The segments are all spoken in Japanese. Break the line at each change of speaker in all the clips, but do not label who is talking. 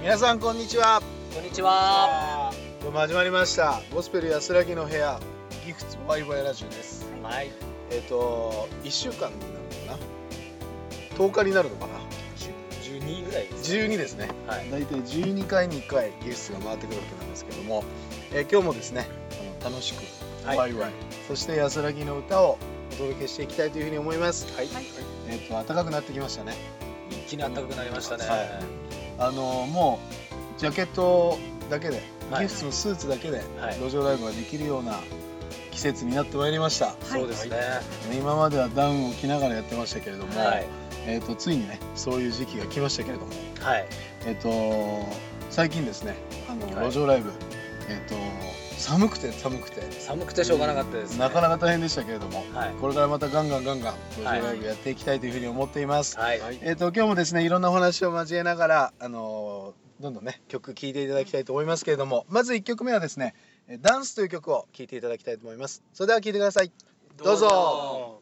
皆さんこんにちは。
こんにちは。
今日も始まりましたゴスペル安らぎの部屋ギフツワイワイラジオです。
はい。
1週間になるのかな、10日になるのかな、
12ぐらいです。
12ですね。
はい。
だいたい12回に1回ギフツが回ってくるわけなんですけども、今日もですね楽しくワイワイ、そして安らぎの歌をお届けしていきたいというふうに思います。
はい。
暖かくなってきましたね。
一気に暖かくなりましたね。
もうジャケットだけで、
はい、
ギフツのスーツだけで
はい、
路上ライブができるような季節になってまいりました。
そうですね。
今まではダウンを着ながらやってましたけれども、
はい、
ついにねそういう時期が来ましたけれども、
はい、
最近ですね
はい、
路上ライブ、寒くて
しょうがなかったですね。
なかなか大変でしたけれども、
はい、
これからまたガンガン路上ライブやっていきたいというふうに思っています。
はい、
今日もですねいろんなお話を交えながらどんどんね曲聴いていただきたいと思いますけれども、まず1曲目はですねダンスという曲を聴いていただきたいと思います。それでは聴いてください。どうぞ。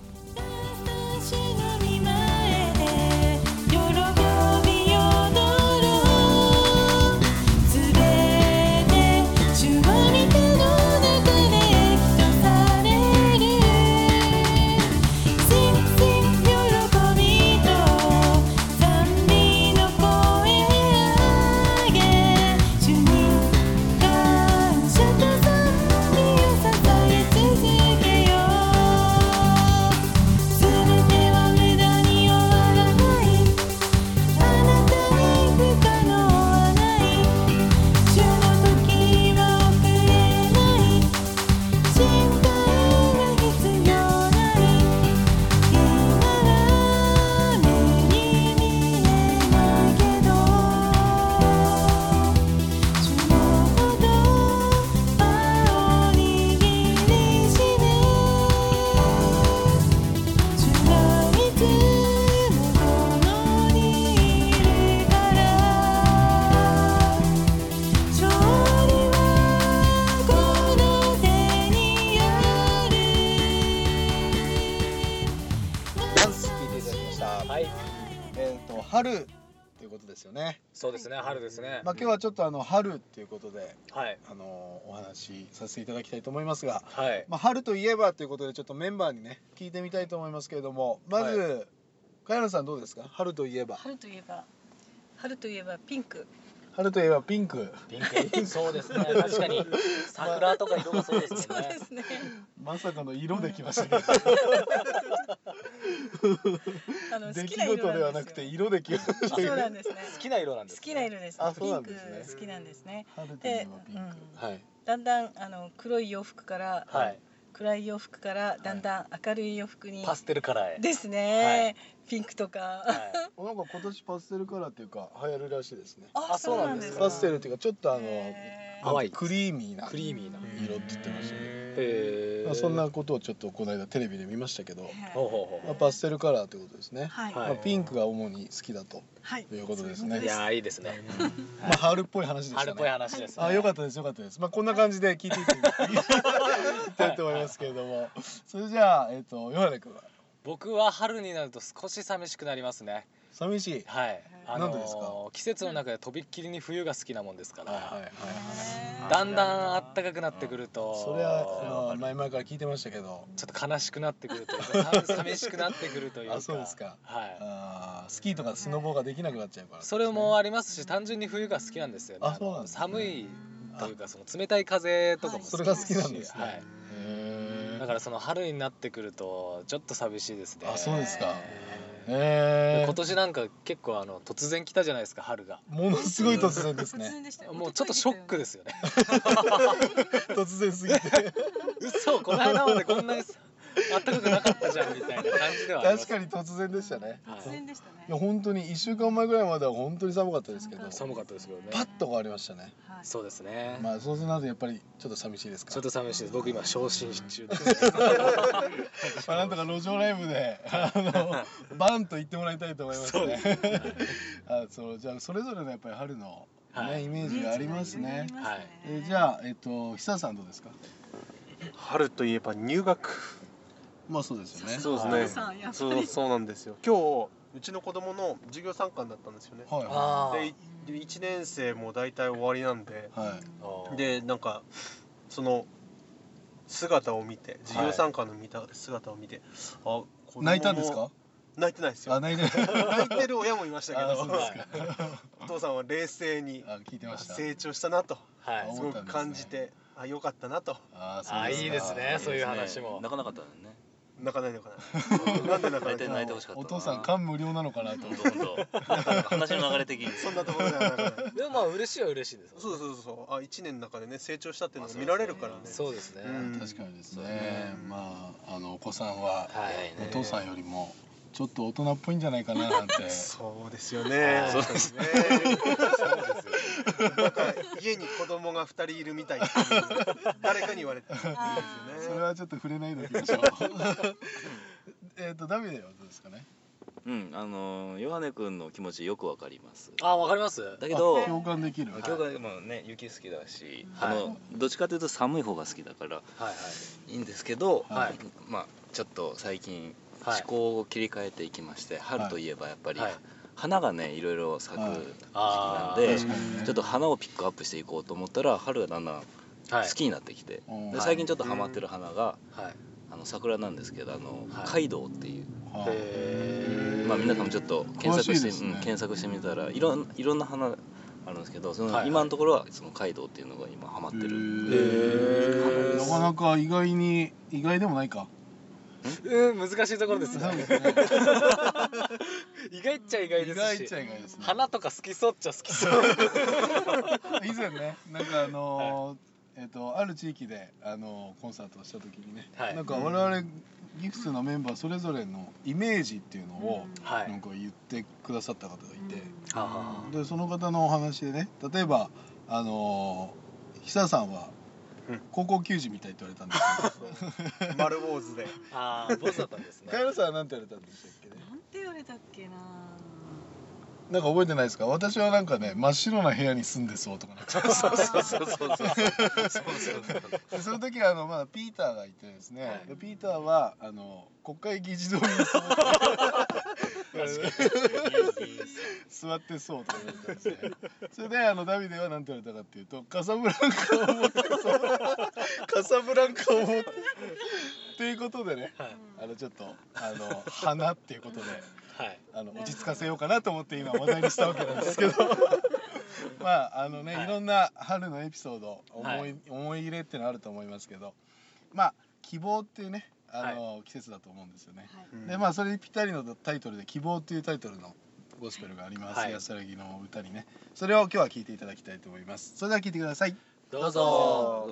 春ということですよね。
そうですね。春ですね。
今日はちょっと春っていうことで、
はい、
お話しさせていただきたいと思いますが、
はい、
春といえばということでちょっとメンバーにね聞いてみたいと思いますけれども、まず茅野さんどうですか？春といえば
ピンク。
春といえばピンク。
そうですね。確かに桜とか色がそうですもんね。
そうですね。
まさかの色できましたけど。出来事ではなくて色できました。
そうなんですね。
好きな色なんです。
好きな色です。
そうなんですね。
ピンク好きなんですね。
春といえばピンク。はい。
だんだん黒い洋服から、
はい、
暗い洋服からだんだん明るい洋服に、
パステルカラーへ
ですね。ピンクとか。
なんか今年パステルカラーっていうか流行るらしいですね。
そうなんですか。
パステルっていうかちょっと
淡い
クリーミーな
色
って言ってましたね。そんなことをちょっとこの間テレビで見ましたけど、パステルカラーということですね。ピンクが主に好きだということですね。
いやいいですね。
春っぽい話でしたね。
春っぽい話です。
よかったです。こんな感じで聞いていきたいと思いますけれども、それじゃあヨハネ君は？
僕は春になると少し寂しくなりますね。
寂しい。
はい。
なんでですか？
季節の中でとびっきりに冬が好きなもんですから。だんだん暖かくなってくると。
それは前々から聞いてましたけど。
ちょっと悲しくなってくるというか、寂しくなってくるというか。
そうですか。
はい。
スキーとかスノボーができなくなっちゃうから。
それもありますし、単純に冬が好きなんですよね。
そうなんですね。
寒いというかその冷たい風とかも好きですし。
それが好きなんですね。
はい。だからその春になってくるとちょっと寂しいですね。
そうですか。
今年なんか結構突然来たじゃないですか、春が。
ものすごい突然ですね。
もうちょっとショックですよね。
突然すぎて。
嘘、この間までこんなに暖かくなかったじゃんみたいな感じではあります。
確かに突然でしたね。
突然でしたね。
いや本当に1週間前ぐらいまでは本当に寒かったですけど。
寒かったですけどね。
パッと変わりましたね。
そうですね。
そうするとやっぱりちょっと寂しいですか？
ちょっと寂しいです。僕今昇進中です。
なんとか路上ライブでバンと言ってもらいたいと思いますね。じゃあそれぞれのやっぱり春のイメージがありますね。じゃあ久さんどうですか？
春といえば入学。
そうですよね。
そうですね。そうなんですよ。今日うちの子供の授業参観だったんですよね。で 1年生も大体終わりなんで、
はい、
でなんかその姿を見て授業参観の見た姿を見て、あ、
泣いたんですか？
泣いてないですよ。
あ、泣いて
泣いてる親もいましたけど、
そうですか。
お父さんは冷静に
聞いてました。
成長したなと、
はい、
すごく感じて、あ、良かったなと。
いいですね、そういう話も。
泣かなかったよね。
泣かないのかな。なんで泣かないのかな。
泣いてほしかった。
お父さん感無量なのかなと。
話の流れ的に。
そんなところではなかった。
でもまあ嬉しいは嬉しいです。
そう。あ、1年の中でね成長したっていうのが見られるからね。
そうですね。
確かにですね。まあお子さんはお父さんよりもちょっと大人っぽいんじゃないかななんて。
そうですよね。そうですね。なんか家に子供が2人いるみたいって誰かに言われてるんですよね。
それはちょっと触れないでおきましょう。ダメだよ、どうですかね。
ヨハネ君の気持ちよくわかります。
わかります。
だけど
共感できる。
共感もね、雪好きだし、どっちかというと寒い方が好きだからいいんですけど、まあちょっと最近思考を切り替えていきまして、春といえばやっぱり花がねいろいろ咲く時期なんで、ちょっと花をピックアップしていこうと思ったら春がだんだん好きになってきて、で最近ちょっとハマってる花が桜なんですけど、カイドウっていう、まあ皆さんもちょっと検索してみたらいろんな花あるんですけど、その今のところはそのカイドウっていうのが今ハマってる花です。
なかなか意外でもないか。
難しいところですね。意外っちゃ意外ですし、花とか好きそうっちゃ好きそう。
以前ね、なんかある地域でコンサートをした時にね、なんか我々ギフスのメンバーそれぞれのイメージっていうのをなんか言ってくださった方がいて、でその方のお話でね、例えば久さんは高校球児みたいって言われたんですけど、
丸坊主で。
坊主だったんですね。
カエルさんは何て言われたんでしたっけね。
なんて言われたっけな。
なんか覚えてないですか？私はなんかね、真っ白な部屋に住んでそうとかね。その時はまだピーターがいてですね、でピーターは国会議事堂に座ってそうとか言ったんですね。それでダビデは何て言われたかっていうと、カサブランカを持ってカサブランカを持ってということでね、ちょっと花っていうことで落ち着かせようかなと思って今話題にしたわけなんですけどまあいろんな春のエピソード、思い入れっていうのあると思いますけど、まあ希望っていうね季節だと思うんですよね。でまあそれにぴったりのタイトルで希望っていうタイトルのゴスペルがあります。安らぎの歌にね、それを今日は聴いていただきたいと思います。それでは聴いてください。
どうぞ。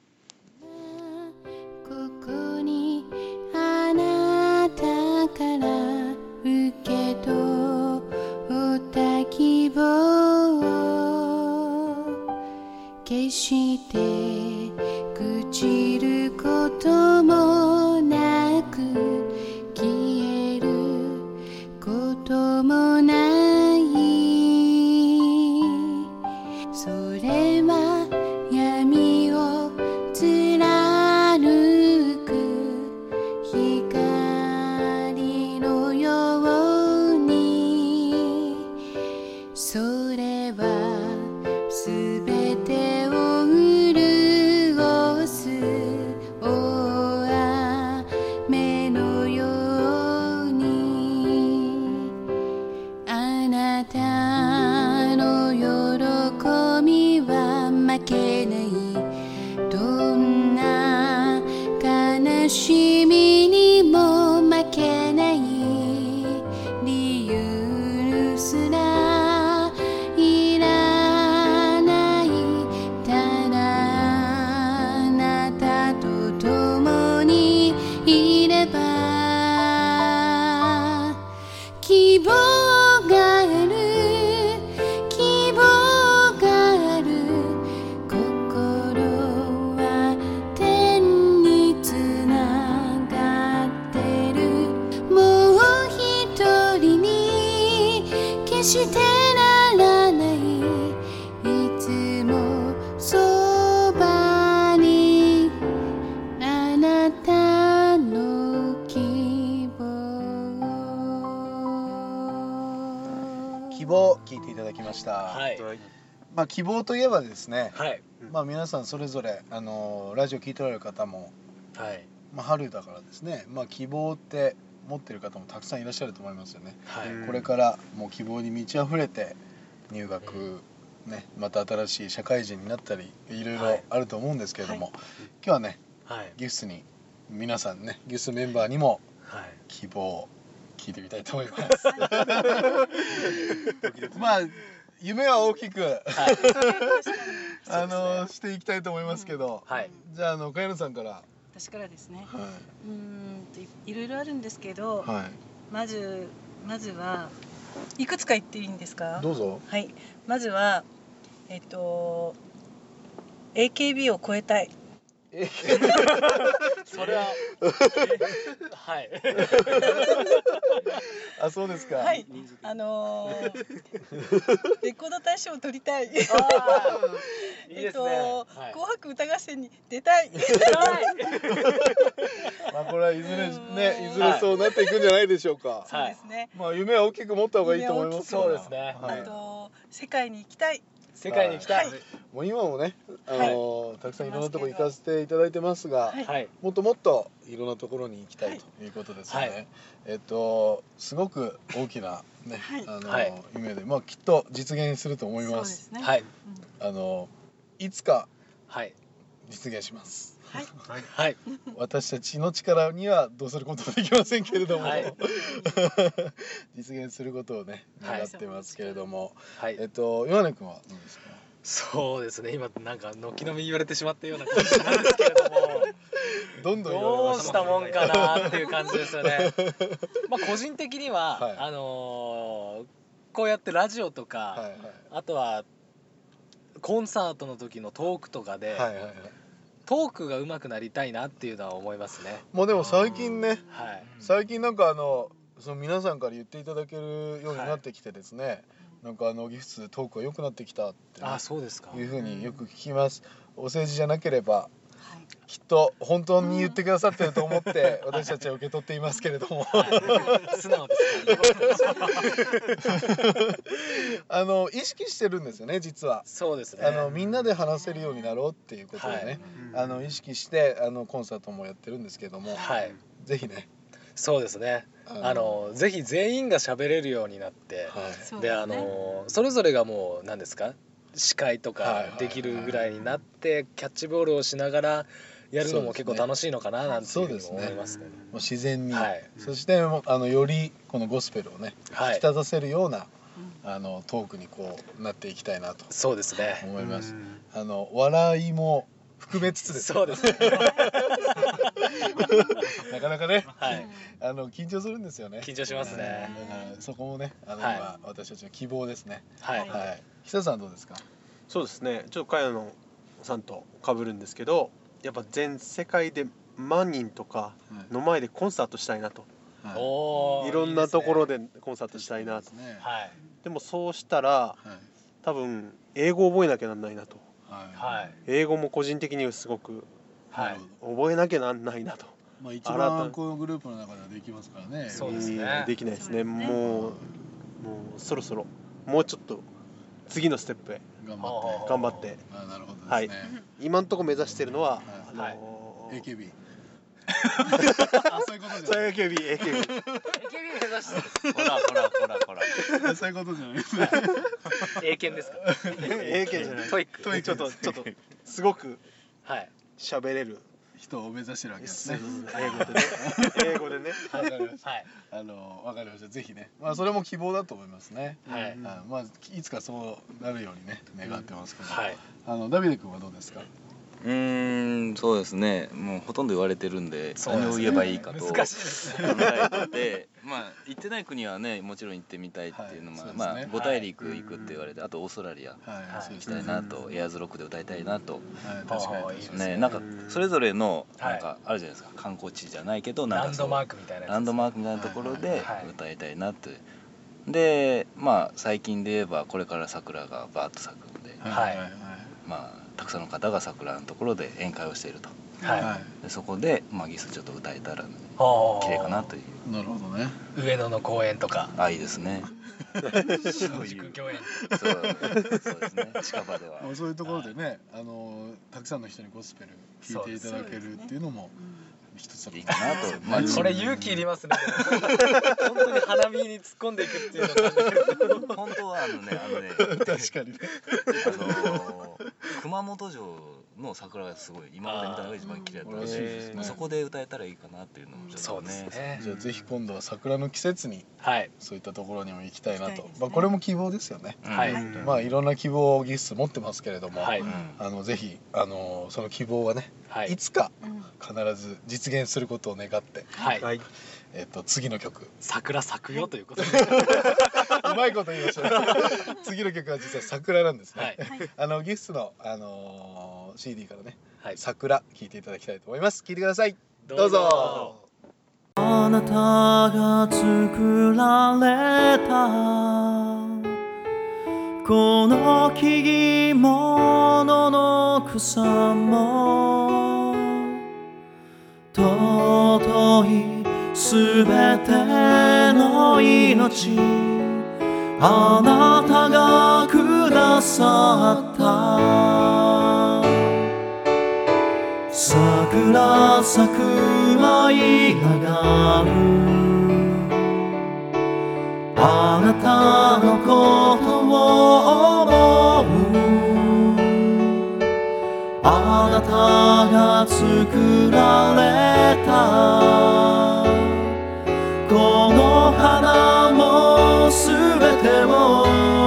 ここにあなたから受け取った希望を決して朽ちることもなく消えることもないそれは闇を貫く光のようにそれはすべてを潤
はい。
まあ希望といえばですね、
はい。
まあ皆さんそれぞれラジオ聞いておられる方も、
はい。
まあ春だからですね、まあ希望って持ってる方もたくさんいらっしゃると思いますよね。
はい。
これからもう希望に満ち溢れて入学、ね、また新しい社会人になったりいろいろあると思うんですけれども、今日はね、ギフスに皆さんね、ギフスメンバーにも希望を聞いてみたいと思います。まあ夢は大きくしていきたいと思いますけど、じゃあ茅野さんから。
私からですね。いろいろあるんですけど、まずはいくつか言っていいんですか？
どうぞ。
はい。まずはAKB を超えたい。
それははい。
あ、そうですか。
はい。レコード大賞を取りたい。
いいですね。
紅白歌合戦に出たい。
まあこれはいずれね、いずれそうなっていくんじゃないでしょうか。
そうですね。
まあ夢は大きく持った方がいいと思います。
そうですね。
世界に行きたい。
世界に行きたい。
もう今もね、たくさんいろんなところ行かせていただいてますが、もっともっといろんなところに行きたいということですよね。すごく大きなね、夢で、まあきっと実現すると思います。
はい。
いつか実現します。
はい。
私たちの力にはどうすることもできませんけれども、実現することをね願ってますけれども、岩根君はどうですか？
そうですね。今なんか軒並み言われてしまったような感じなんですけれども、
どんどん
どうしたもんかなっていう感じですよね。まあ個人的にはこうやってラジオとか、あとはコンサートの時のトークとかで。トークが上手くなりたいなっていうのは思いますね。
もうでも最近ね、最近なんかその皆さんから言っていただけるようになってきてですね、なんかギフストークが良くなってきたって、ね、
そうですか。
いうふうによく聞きます。お世辞じゃなければ、きっと本当に言ってくださってると思って私たちは受け取っていますけれども、
素直ですか？
意識してるんですよね、実は。
そうですね。
みんなで話せるようになろうっていうことでね、意識してコンサートもやってるんですけども、ぜひね。
そうですね。ぜひ全員が喋れるようになって、でそれぞれがもう何ですか、司会とかできるぐらいになってキャッチボールをしながらやるのも結構楽しいのかななんていうふうに思いますね。
もう自然に、そしてよりこのゴスペルをね引き立たせるようなトークにこうなっていきたいなと。
そうですね。
思います。笑いも含めつつですね。
そうですね。
なかなかね、緊張するんですよね。
緊張しますね。
だからそこもね、今私たちの希望ですね。久さんどうですか？
そうですね。ちょっと茅野さんと被るんですけど、やっぱ全世界で万人とかの前でコンサートしたいなと。いろんなところでコンサートしたいなと。でもそうしたら多分英語を覚えなきゃなんないなと。英語も個人的にすごく覚えなきゃなんないなと。
まあ一番このグループの中ではできますからね。
そうですね。
できないですね。もうそろそろもうちょっと次のステップへ頑張って。
なるほどですね。
今のところ目指しているのは
AKB。
そういうことじゃない。AKB 目指して。
ほら。
そういうことじゃないですね。
英検ですか？
英検じゃない。
トイック。
ちょっとすごく喋れる
人を目指してるわけですね。
英語でね。
わかりました。わかりました。ぜひね。まあそれも希望だと思いますね。まあいつかそうなるようにね願ってますけど。ダビデ君はどうですか？
そうですね。もうほとんど言われてるんで何を言えばいいかと考えて、まあ行ってない国はねもちろん行ってみたいっていうのも、まあ5大陸行くって言われて、あとオーストラリア行きたいなと、エアーズロックで歌いたいなと。ね、なんかそれぞれのなんかあるじゃないですか、観光地じゃないけど
ランドマークみたいな
ランドマークみたいなところで歌いたいなって。でまあ最近で言えばこれから桜がバーッと咲くので、まあたくさんの方が桜のところで宴会をしていると。でそこでギスちょっと歌えたら綺麗かなという。
なるほどね。
上野の公園とか。
いいですね。
新宿御苑。
そうですね。近場では。
そういうところでね、たくさんの人にゴスペル聴いていただけるっていうのも一つ
いいかなと。
これ勇気いりますね。本当に花見に突っ込んでいくっていうの。
本当は
確かにね。
熊本城の桜がすごい今まで見たのが一番綺麗だったので、そこで歌えたらいいかなっていうのもちょっとね。
じゃあぜひ今度は桜の季節にそういったところにも行きたいなと。これも希望ですよね。まあいろんな希望をギフス持ってますけれども、ぜひその希望はね、いつか必ず実現することを願って、次の曲
桜咲くよということで
うまいこと言いましたね。次の曲は実は桜なんですね。ギフスのCD からね、桜聴いていただきたいと思います。聴いてください。どうぞ。
あなたが作られたこの木々物の草も尊いすべての命あなたがくださった桜咲く舞い上がるあなたのことを思うあなたが作られたこの花もすべてを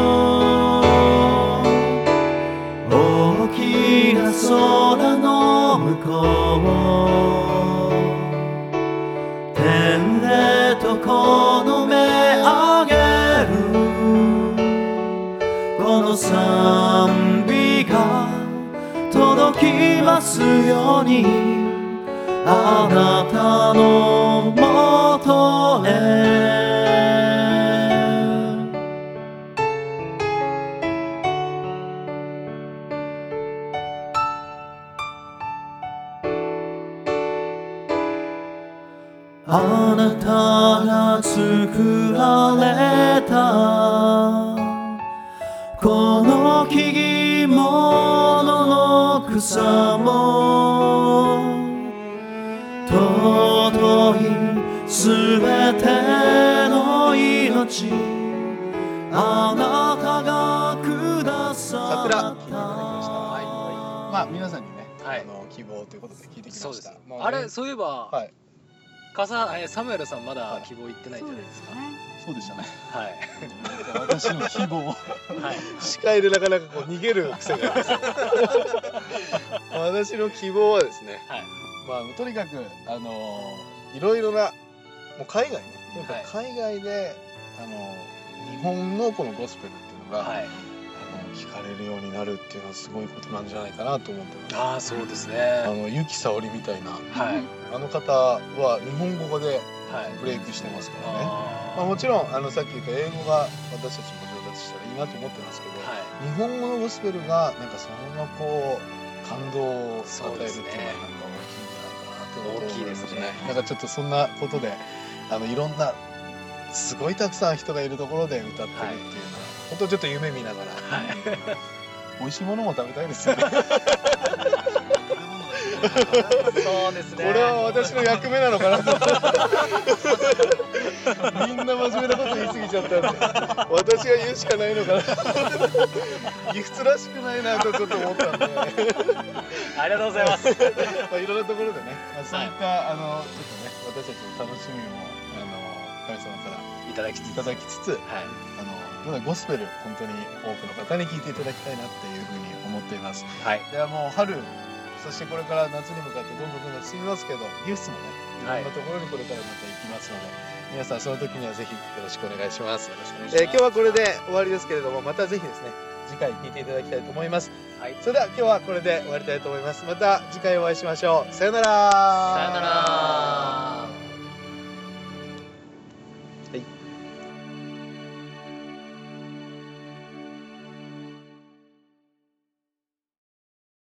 大きな空の向こう天でとこの目あげるこの賛美が届きますようにあなたのもとへあなたが作られたこの木々物の草も尊いすべての命あなたがくださった
桜聴いていただきました。まあ皆さんにね、希望ということで聞いてきました。
あれそういえば、サムエルさんまだ希望言ってないんじゃないですか。
そうでしたね。
はい。
私の希望。司会でなかなかこう逃げる癖があります。私の希望はですね。まあとにかくいろいろなもう海外ね。海外で日本のこのゴスペルっていうのが聞かれるようになるっていうのはすごいことなんじゃないかなと思ってます。
ああそうですね。
ゆきさおりみたいなあの方は日本語でブレイクしてますからね。まあもちろんさっき言った英語が私たちも上達したらいいなと思ってますけど、日本語のゴスペルがなんかそのままこう感動を与えるっていうのはなんか大きいんじゃないかなと思ってますね。大きいですね。なんかちょっとそんなことでいろんなすごいたくさん人がいるところで歌ってるっていうのは本当ちょっと夢見ながら、美味しいものも食べたいですよね。
そうですね。
これは私の役目なのかなと。みんな真面目なこと言い過ぎちゃったんで、私が言うしかないのかな。ギフツらしくないなとちょっと思ったんで。
ありがとうございます。
まあいろんなところでね、そういったちょっとね私たちの楽しみも神様からいただきつつ、ゴスペル本当に多くの方に聞いていただきたいなっていうふうに思っています。ではもう春そしてこれから夏に向かってどんどん進みますけど、ギフスもねいろんなところにこれからまた行きますので、皆さんその時にはぜひよろしくお願いします。今日はこれで終わりですけれども、またぜひですね次回聞いていただきたいと思います。それでは今日はこれで終わりたいと思います。また次回お会いしましょう。さよなら。
さよなら。